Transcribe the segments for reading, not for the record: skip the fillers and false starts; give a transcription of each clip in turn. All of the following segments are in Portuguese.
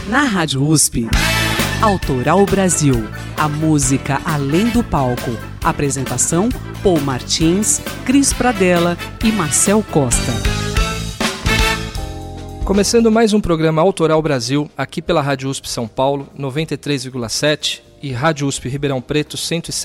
Na Rádio USP, Autoral Brasil, a música além do palco. Apresentação, Paul Martins, Cris Pradella e Marcel Costa. Começando mais um programa Autoral Brasil, aqui pela Rádio USP São Paulo, 93,7 e Rádio USP Ribeirão Preto,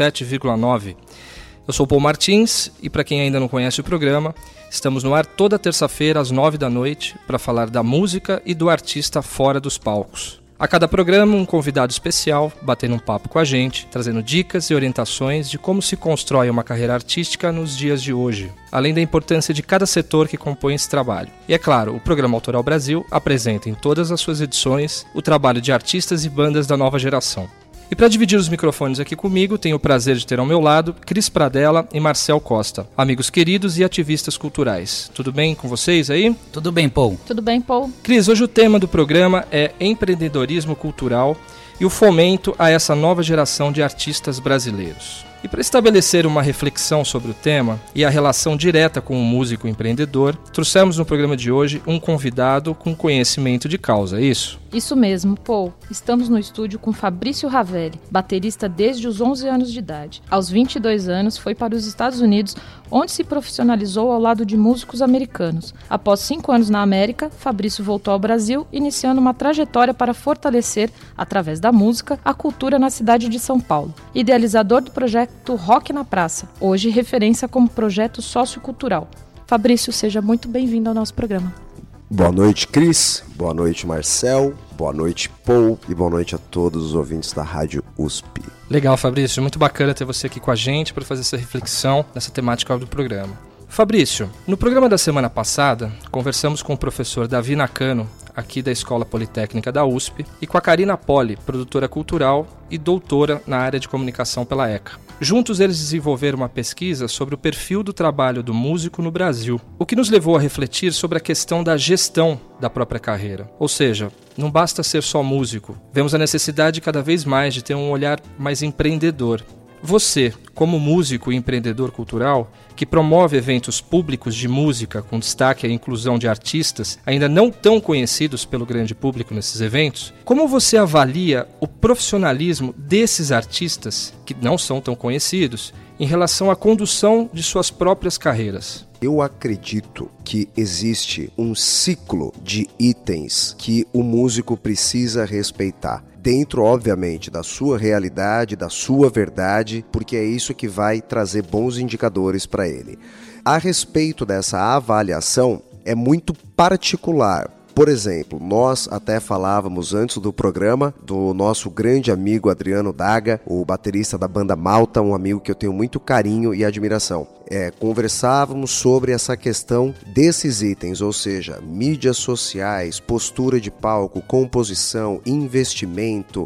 107,9. Eu sou Paul Martins e, para quem ainda não conhece o programa, estamos no ar toda terça-feira às 9 da noite para falar da música e do artista fora dos palcos. A cada programa, um convidado especial batendo um papo com a gente, trazendo dicas e orientações de como se constrói uma carreira artística nos dias de hoje, além da importância de cada setor que compõe esse trabalho. E é claro, o programa Autoral Brasil apresenta em todas as suas edições o trabalho de artistas e bandas da nova geração. E para dividir os microfones aqui comigo, tenho o prazer de ter ao meu lado Cris Pradella e Marcel Costa, amigos queridos e ativistas culturais. Tudo bem com vocês aí? Tudo bem, Paul. Tudo bem, Paul. Cris, hoje o tema do programa é empreendedorismo cultural e o fomento a essa nova geração de artistas brasileiros. E para estabelecer uma reflexão sobre o tema e a relação direta com o músico empreendedor, trouxemos no programa de hoje um convidado com conhecimento de causa, é isso? Isso mesmo, Paul. Estamos no estúdio com Fabrício Ravelli, baterista desde os 11 anos de idade. Aos 22 anos, foi para os Estados Unidos, onde se profissionalizou ao lado de músicos americanos. Após 5 anos na América, Fabrício voltou ao Brasil, iniciando uma trajetória para fortalecer, através da música, a cultura na cidade de São Paulo. Idealizador do projeto Rock na Praça, hoje referência como projeto sociocultural. Fabrício, seja muito bem-vindo ao nosso programa. Boa noite, Cris. Boa noite, Marcel. Boa noite, Paul. E boa noite a todos os ouvintes da Rádio USP. Legal, Fabrício. Muito bacana ter você aqui com a gente para fazer essa reflexão nessa temática do programa. Fabrício, no programa da semana passada, conversamos com o professor Davi Nakano, aqui da Escola Politécnica da USP, e com a Karina Poli, produtora cultural e doutora na área de comunicação pela ECA. Juntos eles desenvolveram uma pesquisa sobre o perfil do trabalho do músico no Brasil, o que nos levou a refletir sobre a questão da gestão da própria carreira. Ou seja, não basta ser só músico, vemos a necessidade cada vez mais de ter um olhar mais empreendedor. Você, como músico e empreendedor cultural, que promove eventos públicos de música com destaque à inclusão de artistas ainda não tão conhecidos pelo grande público nesses eventos, como você avalia o profissionalismo desses artistas, que não são tão conhecidos, em relação à condução de suas próprias carreiras? Eu acredito que existe um ciclo de itens que o músico precisa respeitar. Dentro, obviamente, da sua realidade, da sua verdade, porque é isso que vai trazer bons indicadores para ele. A respeito dessa avaliação, é muito particular. Por exemplo, nós até falávamos antes do programa do nosso grande amigo Adriano Daga, o baterista da banda Malta, um amigo que eu tenho muito carinho e admiração. Conversávamos sobre essa questão desses itens, ou seja, mídias sociais, postura de palco, composição, investimento,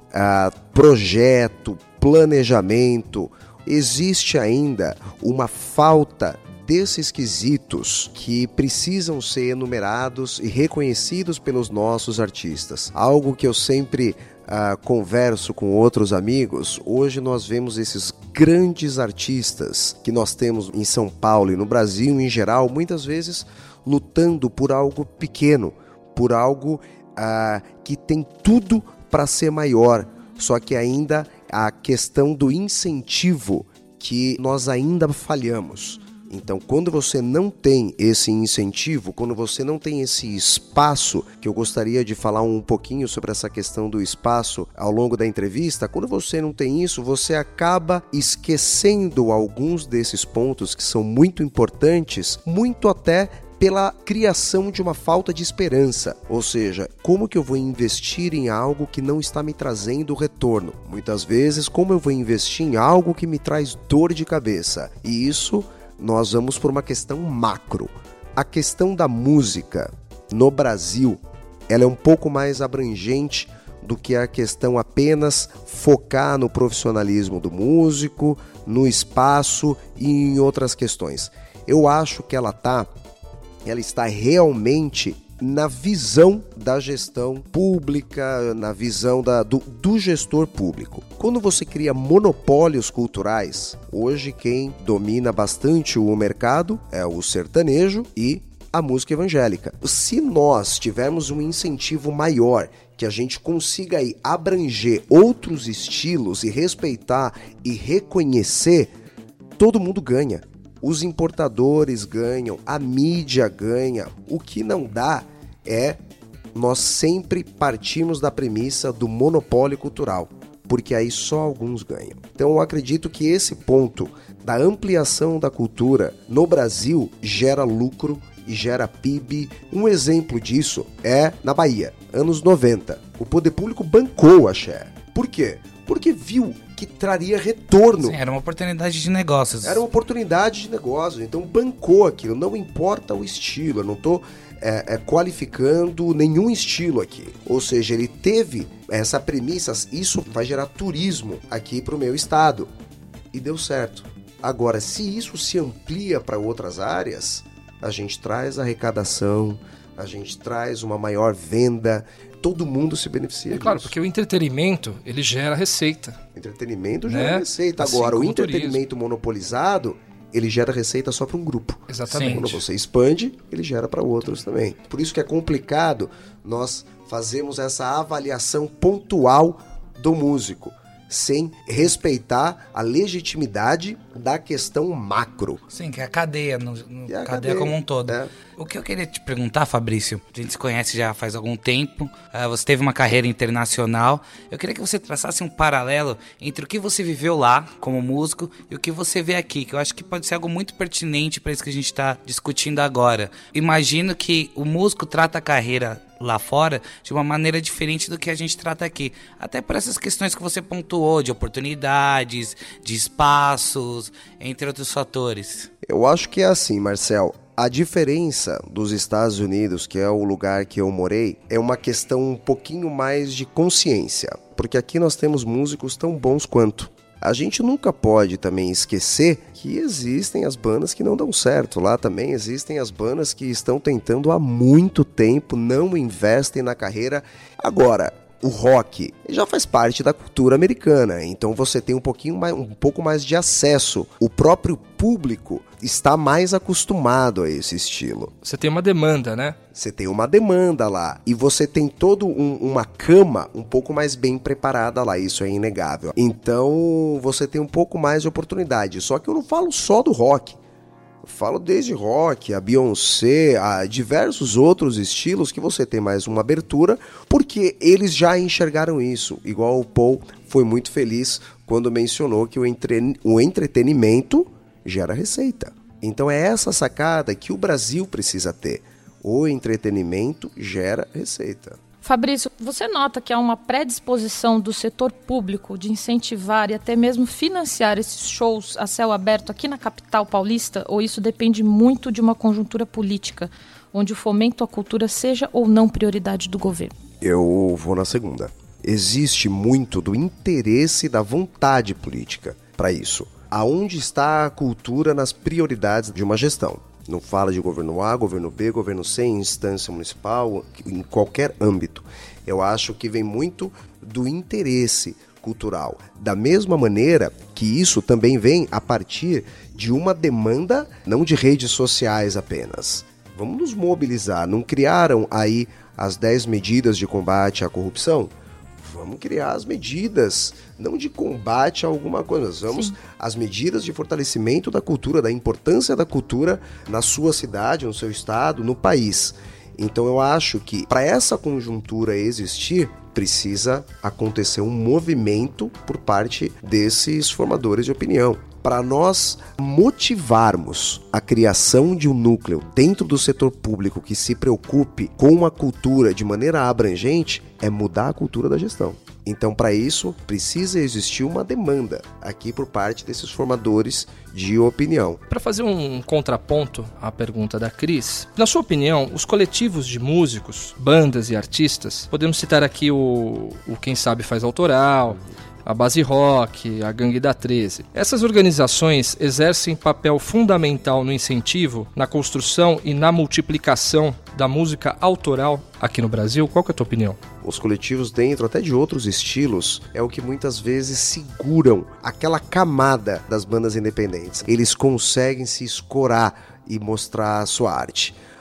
projeto, planejamento. Existe ainda uma falta desses quesitos que precisam ser enumerados e reconhecidos pelos nossos artistas. Algo que eu sempre converso com outros amigos. Hoje nós vemos esses grandes artistas que nós temos em São Paulo e no Brasil em geral, muitas vezes lutando por algo pequeno, por algo que tem tudo para ser maior, só que ainda a questão do incentivo que nós ainda falhamos. Então, quando você não tem esse incentivo, quando você não tem esse espaço, que eu gostaria de falar um pouquinho sobre essa questão do espaço ao longo da entrevista, quando você não tem isso, você acaba esquecendo alguns desses pontos que são muito importantes, muito até pela criação de uma falta de esperança, ou seja, como que eu vou investir em algo que não está me trazendo retorno? Muitas vezes, como eu vou investir em algo que me traz dor de cabeça? E isso nós vamos por uma questão macro. A questão da música no Brasil, ela é um pouco mais abrangente do que a questão apenas focar no profissionalismo do músico, no espaço e em outras questões. Eu acho que ela está realmente na visão da gestão pública, na visão do gestor público. Quando você cria monopólios culturais, hoje quem domina bastante o mercado é o sertanejo e a música evangélica. Se nós tivermos um incentivo maior, que a gente consiga aí abranger outros estilos e respeitar e reconhecer, todo mundo ganha. Os importadores ganham, a mídia ganha. O que não dá é nós sempre partimos da premissa do monopólio cultural, porque aí só alguns ganham. Então eu acredito que esse ponto da ampliação da cultura no Brasil gera lucro e gera PIB. Um exemplo disso é na Bahia, anos 90. O poder público bancou o axé. Por quê? Porque viu que traria retorno. Sim, era uma oportunidade de negócios. Era uma oportunidade de negócios, então bancou aquilo, não importa o estilo, eu não estou qualificando nenhum estilo aqui. Ou seja, ele teve essa premissa, isso vai gerar turismo aqui para o meu estado. E deu certo. Agora, se isso se amplia para outras áreas, a gente traz arrecadação, a gente traz uma maior venda, todo mundo se beneficia disso. Claro, porque o entretenimento, ele gera receita. Entretenimento gera receita. Assim agora, o como entretenimento monopolizado, ele gera receita só para um grupo. Exatamente. Quando você expande, ele gera para outros também. Por isso que é complicado nós fazermos essa avaliação pontual do músico, sem respeitar a legitimidade da questão macro. Sim, que é a cadeia, cadeia como um todo. É. O que eu queria te perguntar, Fabrício, a gente se conhece já faz algum tempo, você teve uma carreira internacional, eu queria que você traçasse um paralelo entre o que você viveu lá como músico e o que você vê aqui, que eu acho que pode ser algo muito pertinente para isso que a gente está discutindo agora. Imagino que o músico trata a carreira lá fora de uma maneira diferente do que a gente trata aqui, até por essas questões que você pontuou, de oportunidades, de espaços, entre outros fatores. Eu acho que é assim, Marcel. A diferença dos Estados Unidos, que é o lugar que eu morei, é uma questão um pouquinho mais de consciência, porque aqui nós temos músicos tão bons quanto. A gente nunca pode também esquecer que existem as bandas que não dão certo. Lá também existem as bandas que estão tentando há muito tempo, não investem na carreira. Agora, o rock já faz parte da cultura americana, então você tem um pouco mais de acesso. O próprio público está mais acostumado a esse estilo. Você tem uma demanda, né? Você tem uma demanda lá e você tem toda uma cama um pouco mais bem preparada lá, isso é inegável. Então você tem um pouco mais de oportunidade, só que eu não falo só do rock. Eu falo desde rock, a Beyoncé, a diversos outros estilos que você tem mais uma abertura, porque eles já enxergaram isso. Igual o Paul foi muito feliz quando mencionou que o entretenimento gera receita. Então é essa sacada que o Brasil precisa ter. O entretenimento gera receita. Fabrício, você nota que há uma predisposição do setor público de incentivar e até mesmo financiar esses shows a céu aberto aqui na capital paulista? Ou isso depende muito de uma conjuntura política, onde o fomento à cultura seja ou não prioridade do governo? Eu vou na segunda. Existe muito do interesse da vontade política para isso. Aonde está a cultura nas prioridades de uma gestão? Não fala de governo A, governo B, governo C, instância municipal, em qualquer âmbito. Eu acho que vem muito do interesse cultural. Da mesma maneira que isso também vem a partir de uma demanda, não de redes sociais apenas. Vamos nos mobilizar. Não criaram aí as 10 medidas de combate à corrupção? Vamos criar as medidas, não de combate a alguma coisa, vamos as medidas de fortalecimento da cultura, da importância da cultura na sua cidade, no seu estado, no país. Então eu acho que para essa conjuntura existir, precisa acontecer um movimento por parte desses formadores de opinião. Para nós motivarmos a criação de um núcleo dentro do setor público que se preocupe com a cultura de maneira abrangente, é mudar a cultura da gestão. Então, para isso, precisa existir uma demanda aqui por parte desses formadores de opinião. Para fazer um contraponto à pergunta da Cris, na sua opinião, os coletivos de músicos, bandas e artistas, podemos citar aqui o Quem Sabe Faz Autoral, a Base Rock, a Gangue da 13. Essas organizações exercem papel fundamental no incentivo, na construção e na multiplicação da música autoral aqui no Brasil. Qual que é a tua opinião? Os coletivos dentro até de outros estilos é o que muitas vezes seguram aquela camada das bandas independentes. Eles conseguem se escorar e mostrar a sua arte.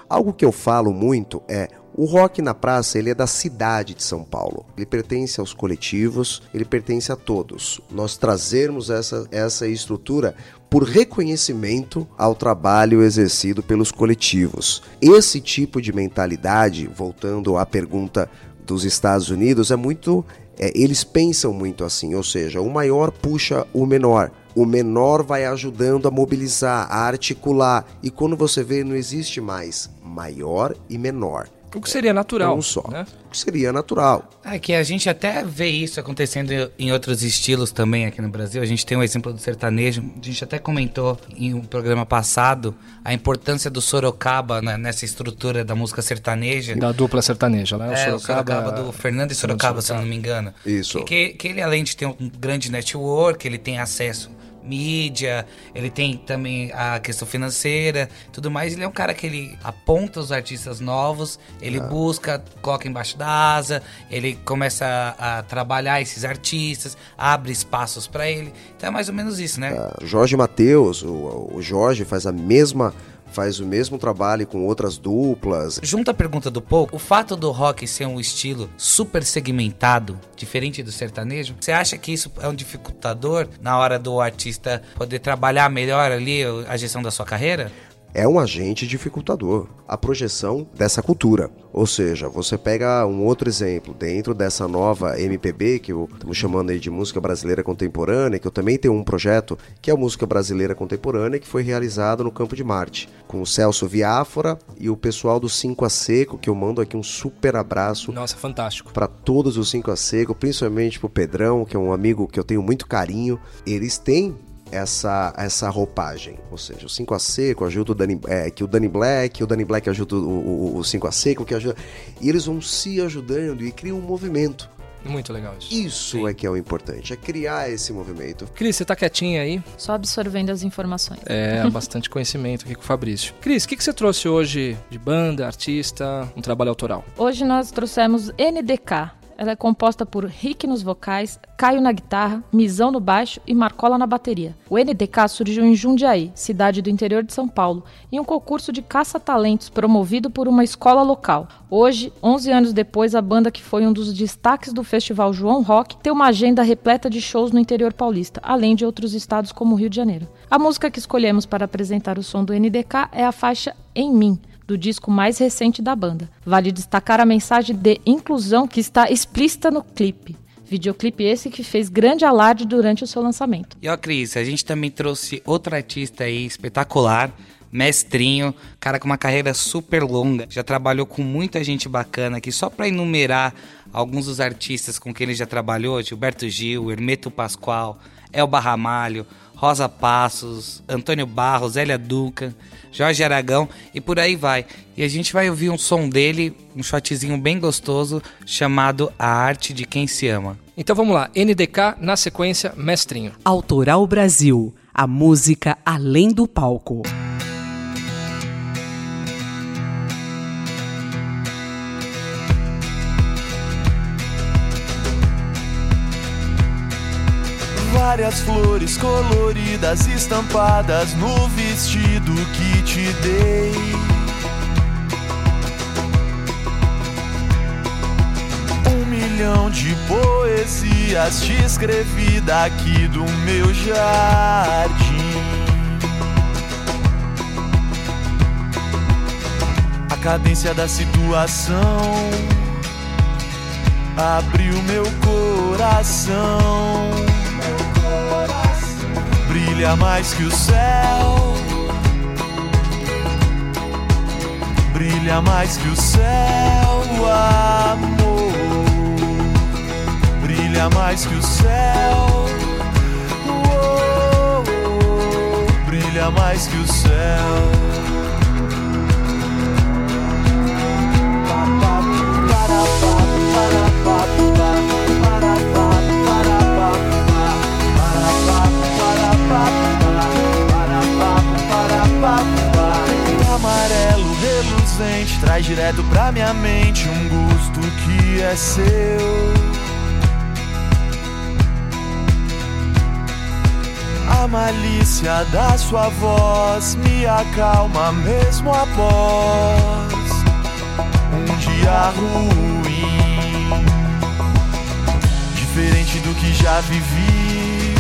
Algo que eu falo muito é: o rock na praça, ele é da cidade de São Paulo. Ele pertence aos coletivos, ele pertence a todos. Nós trazermos essa estrutura por reconhecimento ao trabalho exercido pelos coletivos. Esse tipo de mentalidade, voltando à pergunta dos Estados Unidos, eles pensam muito assim, ou seja, o maior puxa o menor. O menor vai ajudando a mobilizar, a articular. E quando você vê, não existe mais maior e menor. O que seria natural, só, né? O que seria natural. É que a gente até vê isso acontecendo em outros estilos também aqui no Brasil. A gente tem um exemplo do sertanejo. A gente até comentou em um programa passado a importância do Sorocaba nessa estrutura da música sertaneja. Da dupla sertaneja, né? O Sorocaba do Fernando e Sorocaba, se eu não me engano. Isso. Que ele, além de ter um grande network, ele tem acesso mídia, ele tem também a questão financeira, tudo mais. Ele é um cara que ele aponta os artistas novos, ele busca, coloca embaixo da asa, ele começa a trabalhar esses artistas, abre espaços para ele. Então é mais ou menos isso, né? Jorge Mateus, o Jorge faz o mesmo trabalho com outras duplas. Junto à pergunta do Paul, o fato do rock ser um estilo super segmentado, diferente do sertanejo, você acha que isso é um dificultador na hora do artista poder trabalhar melhor ali a gestão da sua carreira? É um agente dificultador, a projeção dessa cultura. Ou seja, você pega um outro exemplo, dentro dessa nova MPB, que estamos chamando aí de Música Brasileira Contemporânea, que eu também tenho um projeto, que é a Música Brasileira Contemporânea, que foi realizado no Campo de Marte, com o Celso Viáfora e o pessoal do 5 a Seco, que eu mando aqui um super abraço. Nossa, fantástico. Para todos os 5 a Seco, principalmente pro Pedrão, que é um amigo que eu tenho muito carinho. Eles têm essa roupagem, ou seja, o 5 a Seco ajuda o Danny Black ajuda o 5 a Seco, que ajuda, e eles vão se ajudando e criam um movimento. Muito legal isso. Isso é que é o importante, é criar esse movimento. Cris, você tá quietinha aí? Só absorvendo as informações. Bastante conhecimento aqui com o Fabrício. Cris, o que você trouxe hoje de banda, artista, um trabalho autoral? Hoje nós trouxemos NDK. Ela é composta por Rick nos vocais, Caio na guitarra, Misão no baixo e Marcola na bateria. O NDK surgiu em Jundiaí, cidade do interior de São Paulo, em um concurso de caça-talentos promovido por uma escola local. Hoje, 11 anos depois, a banda, que foi um dos destaques do Festival João Rock, tem uma agenda repleta de shows no interior paulista, além de outros estados como o Rio de Janeiro. A música que escolhemos para apresentar o som do NDK é a faixa Em Mim, do disco mais recente da banda. Vale destacar a mensagem de inclusão que está explícita no clipe. Videoclipe esse que fez grande alarde durante o seu lançamento. E ó, Cris, a gente também trouxe outro artista aí espetacular, Mestrinho, cara com uma carreira super longa, já trabalhou com muita gente bacana aqui. Só para enumerar alguns dos artistas com quem ele já trabalhou: Gilberto Gil, Hermeto Pascoal, Elba Ramalho, Rosa Passos, Antônio Barros, Zélia Duca, Jorge Aragão e por aí vai. E a gente vai ouvir um som dele, um shotzinho bem gostoso, chamado A Arte de Quem Se Ama. Então vamos lá, NDK, na sequência, Mestrinho. Autoral Brasil, a música além do palco. Várias flores coloridas estampadas no vestido que te dei. Um milhão de poesias te escrevi daqui do meu jardim. A cadência da situação abriu meu coração. Brilha mais que o céu, brilha mais que o céu, amor. Brilha mais que o céu, oh, oh, brilha mais que o céu. Amarelo reluzente traz direto pra minha mente um gosto que é seu. a malícia da sua voz me acalma mesmo após um dia ruim. Diferente do que já vivi,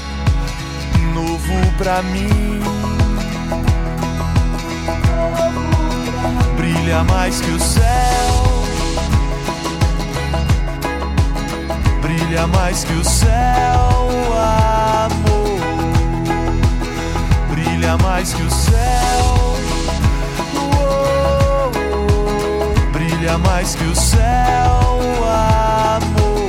novo pra mim. Brilha mais que o céu, brilha mais que o céu, amor. Brilha mais que o céu, oh, oh. Brilha mais que o céu, amor.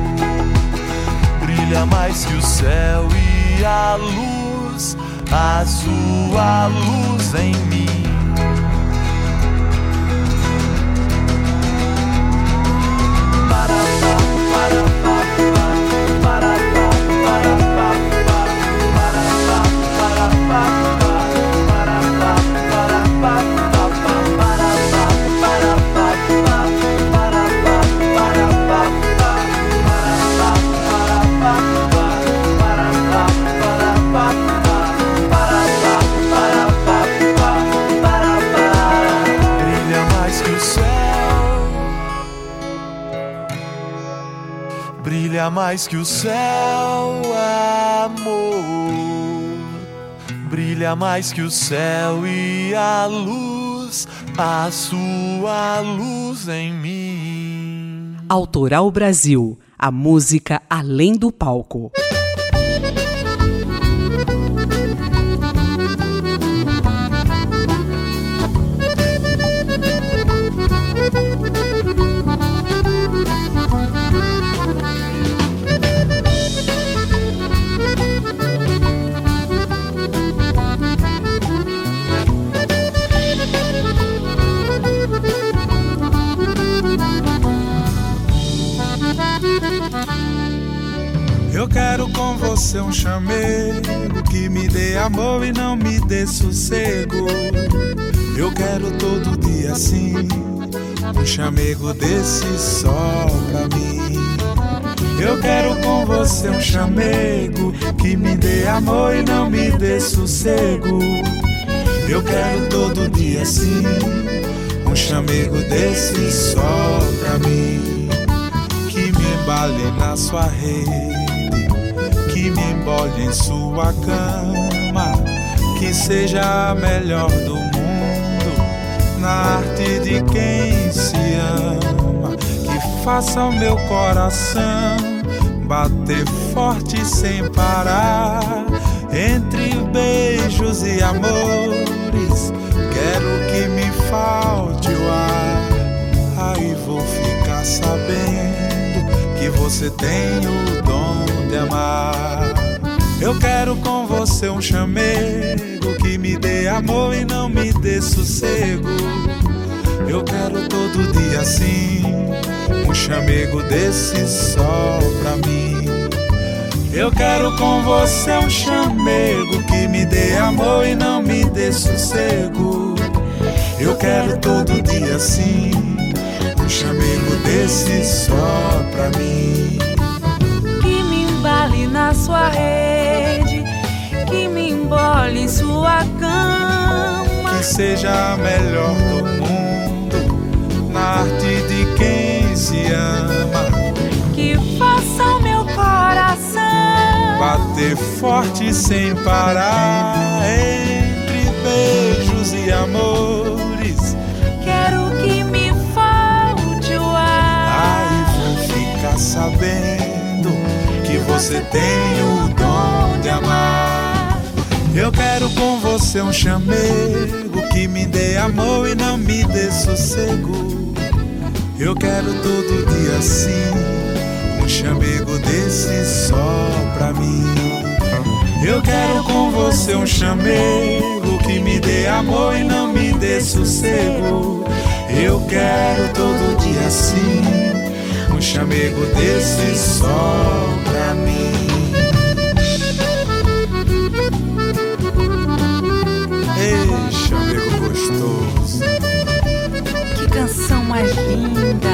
Brilha mais que o céu e a luz, a sua luz em mim. Brilha mais que o céu, amor. Brilha mais que o céu e a luz, a sua luz em mim. Autoral Brasil, a música além do palco. Eu quero com você um chamego que me dê amor e não me dê sossego. Eu quero todo dia assim, um chamego desse só pra mim. Eu quero com você um chamego que me dê amor e não me dê sossego. Eu quero todo dia assim, um chamego desse só pra mim. Que me embale na sua rede, que me embole em sua cama, que seja a melhor do mundo na arte de quem se ama, que faça o meu coração bater forte sem parar, entre beijos e amores. Quero que me falte o ar, aí vou ficar sabendo que você tem o dom de amar. Eu quero com você um chamego que me dê amor e não me dê sossego. Eu quero todo dia assim, um chamego desse só pra mim. Eu quero com você um chamego que me dê amor e não me dê sossego. Eu quero todo dia assim, um chamego desse só pra mim. Que me embale na sua rede, que me embole em sua cama, que seja a melhor do mundo na arte de quem se ama, que faça o meu coração bater forte sem parar, entre beijos e amores. Quero que me falte o ar, aí vou ficar sabendo que você tem o dom de amar. Eu quero com você um chamego que me dê amor e não me dê sossego. Eu quero todo dia assim, um chamego desse só pra mim. Eu quero com você um chamego que me dê amor e não me dê sossego. Eu quero todo dia assim, um chamego desse só pra mim. Ei, chamego gostoso, que canção mais linda.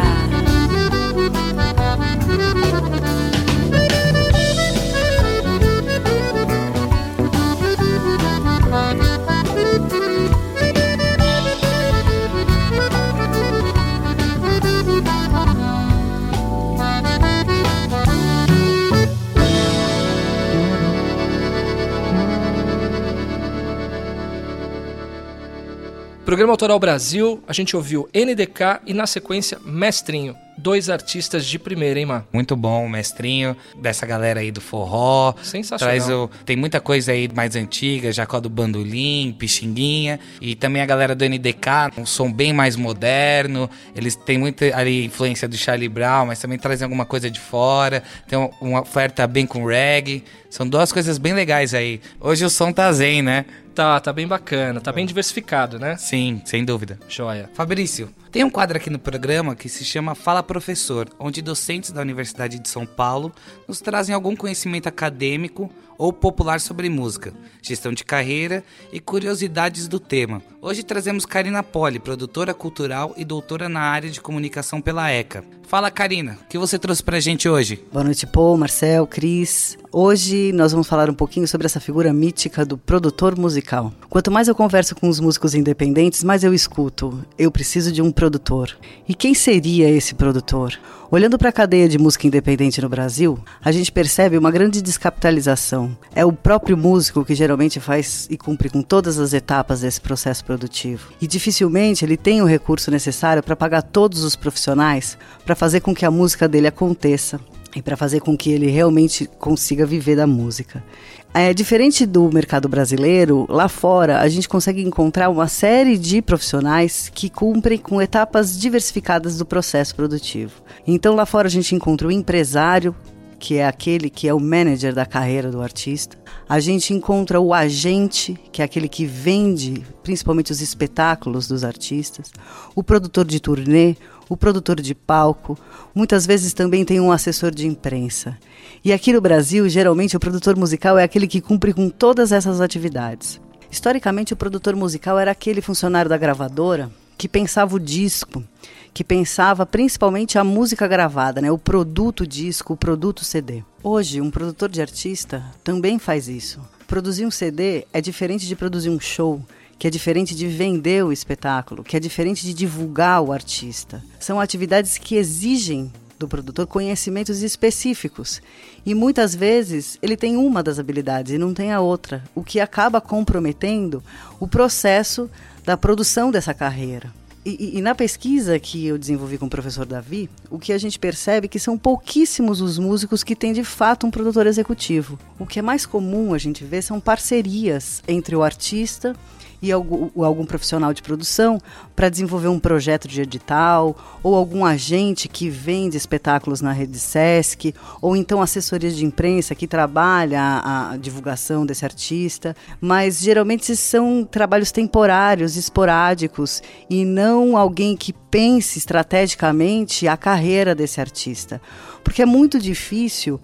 Programa Autoral Brasil, a gente ouviu NDK e na sequência Mestrinho. 2 artistas de primeira, hein, Má? Muito bom, Mestrinho, dessa galera aí do forró. Sensacional. Tem muita coisa aí mais antiga, Jacó do Bandolim, Pixinguinha. E também a galera do NDK, um som bem mais moderno. Eles têm muita ali influência do Charlie Brown, mas também trazem alguma coisa de fora. Tem uma oferta bem com reggae. São 2 coisas bem legais aí. Hoje o som tá zen, né? Tá bem bacana, tá bem diversificado, né? Sim, sem dúvida. Joia. Fabrício, tem um quadro aqui no programa que se chama Fala Professor, onde docentes da Universidade de São Paulo nos trazem algum conhecimento acadêmico ou popular sobre música, gestão de carreira e curiosidades do tema. Hoje trazemos Karina Poli, produtora cultural e doutora na área de comunicação pela ECA. Fala, Karina, o que você trouxe pra gente hoje? Boa noite, Paul, Marcel, Cris. Hoje nós vamos falar um pouquinho sobre essa figura mítica do produtor musical. Quanto mais eu converso com os músicos independentes, mais eu escuto. Eu preciso de um produtor. E quem seria esse produtor? Olhando para a cadeia de música independente no Brasil, a gente percebe uma grande descapitalização. É o próprio músico que geralmente faz e cumpre com todas as etapas desse processo produtivo. E dificilmente ele tem o recurso necessário para pagar todos os profissionais para fazer com que a música dele aconteça e para fazer com que ele realmente consiga viver da música. Diferente do mercado brasileiro, lá fora a gente consegue encontrar uma série de profissionais que cumprem com etapas diversificadas do processo produtivo. Então lá fora a gente encontra o empresário, que é aquele que é o manager da carreira do artista. A gente encontra o agente, que é aquele que vende principalmente os espetáculos dos artistas. O produtor de turnê, o produtor de palco, muitas vezes também tem um assessor de imprensa. E aqui no Brasil, geralmente, o produtor musical é aquele que cumpre com todas essas atividades. Historicamente, o produtor musical era aquele funcionário da gravadora que pensava o disco, que pensava principalmente a música gravada, né? O produto disco, o produto CD. Hoje, um produtor de artista também faz isso. Produzir um CD é diferente de produzir um show, que é diferente de vender o espetáculo, que é diferente de divulgar o artista. São atividades que exigem do produtor conhecimentos específicos. E muitas vezes ele tem uma das habilidades e não tem a outra, o que acaba comprometendo o processo da produção dessa carreira. E na pesquisa que eu desenvolvi com o professor Davi, o que a gente percebe é que são pouquíssimos os músicos que têm de fato um produtor executivo. O que é mais comum a gente ver são parcerias entre o artista e algum profissional de produção para desenvolver um projeto de edital, ou algum agente que vende espetáculos na rede Sesc, ou então assessorias de imprensa que trabalha a divulgação desse artista. Mas geralmente são trabalhos temporários, esporádicos, e não alguém que pense estrategicamente a carreira desse artista. Porque é muito difícil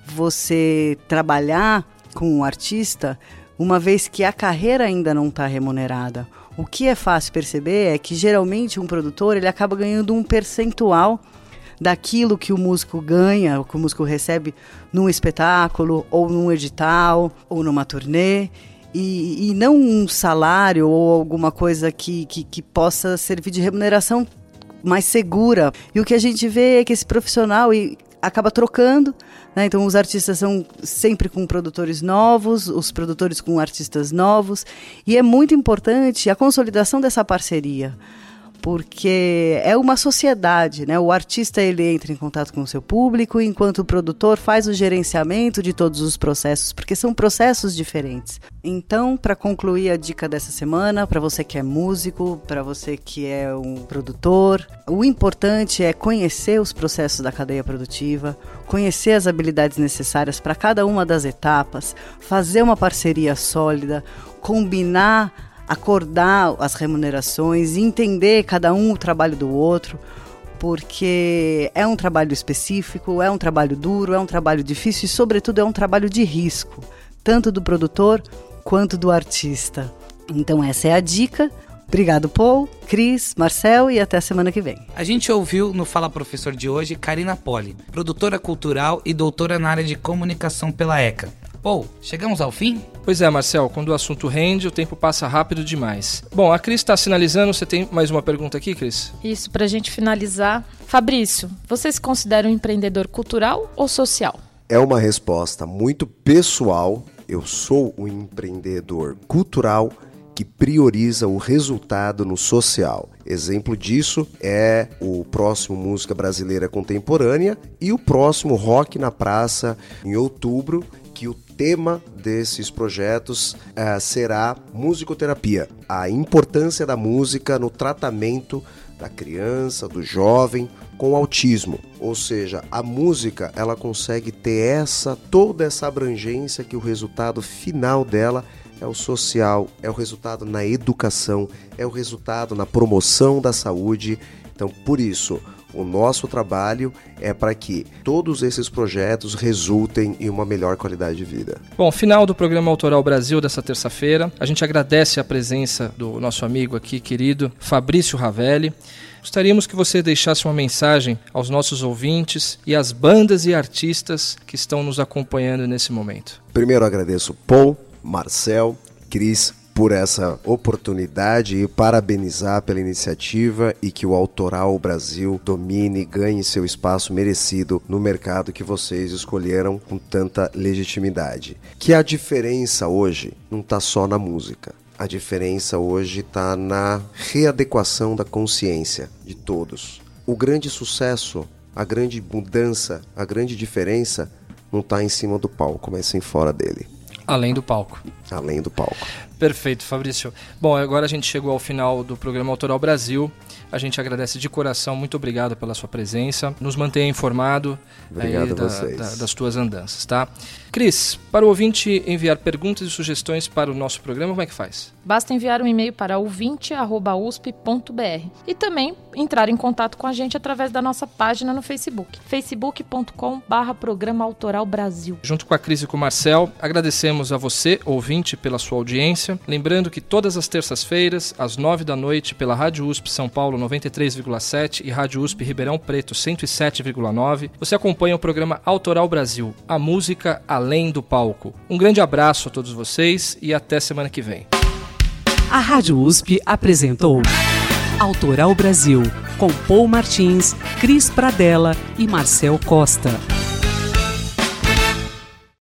você trabalhar com um artista uma vez que a carreira ainda não está remunerada. O que é fácil perceber é que geralmente um produtor ele acaba ganhando um percentual daquilo que o músico ganha, o que o músico recebe num espetáculo, ou num edital, ou numa turnê, e não um salário ou alguma coisa que possa servir de remuneração mais segura. E o que a gente vê é que esse profissional acaba trocando, né? Então os artistas são sempre com produtores novos, os produtores com artistas novos, e é muito importante a consolidação dessa parceria, porque é uma sociedade, né? O artista ele entra em contato com o seu público, enquanto o produtor faz o gerenciamento de todos os processos, porque são processos diferentes. Então, para concluir a dica dessa semana, para você que é músico, para você que é um produtor, o importante é conhecer os processos da cadeia produtiva, conhecer as habilidades necessárias para cada uma das etapas, fazer uma parceria sólida, combinar, acordar as remunerações, entender cada um o trabalho do outro, porque é um trabalho específico, é um trabalho duro, é um trabalho difícil e, sobretudo, é um trabalho de risco, tanto do produtor quanto do artista. Então essa é a dica. Obrigado, Paul, Cris, Marcel, e até a semana que vem. A gente ouviu no Fala Professor de hoje Karina Poli, produtora cultural e doutora na área de comunicação pela ECA. Paul, chegamos ao fim? Pois é, Marcel, quando o assunto rende, o tempo passa rápido demais. Bom, a Cris está sinalizando, você tem mais uma pergunta aqui, Cris? Isso, pra gente finalizar. Fabrício, você se considera um empreendedor cultural ou social? É uma resposta muito pessoal. Eu sou um empreendedor cultural que prioriza o resultado no social. Exemplo disso é o próximo Música Brasileira Contemporânea e o próximo Rock na Praça, em outubro, que o tema desses projetos será musicoterapia, a importância da música no tratamento da criança, do jovem com autismo. Ou seja, a música ela consegue ter toda essa abrangência que o resultado final dela é o social, é o resultado na educação, é o resultado na promoção da saúde. Então, por isso, o nosso trabalho é para que todos esses projetos resultem em uma melhor qualidade de vida. Bom, final do programa Autoral Brasil dessa terça-feira. A gente agradece a presença do nosso amigo aqui, querido, Fabrício Ravelli. Gostaríamos que você deixasse uma mensagem aos nossos ouvintes e às bandas e artistas que estão nos acompanhando nesse momento. Primeiro agradeço Paul, Marcel, Cris, por essa oportunidade e parabenizar pela iniciativa e que o Autoral Brasil domine e ganhe seu espaço merecido no mercado que vocês escolheram com tanta legitimidade. Que a diferença hoje não está só na música. A diferença hoje está na readequação da consciência de todos. O grande sucesso, a grande mudança, a grande diferença não está em cima do palco, mas sim fora dele. Além do palco. Além do palco. Perfeito, Fabrício. Bom, agora a gente chegou ao final do programa Autoral Brasil. A gente agradece de coração, muito obrigado pela sua presença. Nos mantenha informado aí das tuas andanças, tá? Cris, para o ouvinte enviar perguntas e sugestões para o nosso programa, como é que faz? Basta enviar um e-mail para ouvinte@usp.br e também entrar em contato com a gente através da nossa página no Facebook, facebook.com/Programa Autoral Brasil. Junto com a Cris e com o Marcel, agradecemos a você, ouvinte, pela sua audiência. Lembrando que todas as terças-feiras, às 9h, pela Rádio USP São Paulo 93,7 e Rádio USP Ribeirão Preto 107,9, você acompanha o programa Autoral Brasil, a música além do palco. Um grande abraço a todos vocês e até semana que vem. A Rádio USP apresentou Autoral Brasil, com Paul Martins, Cris Pradella e Marcel Costa.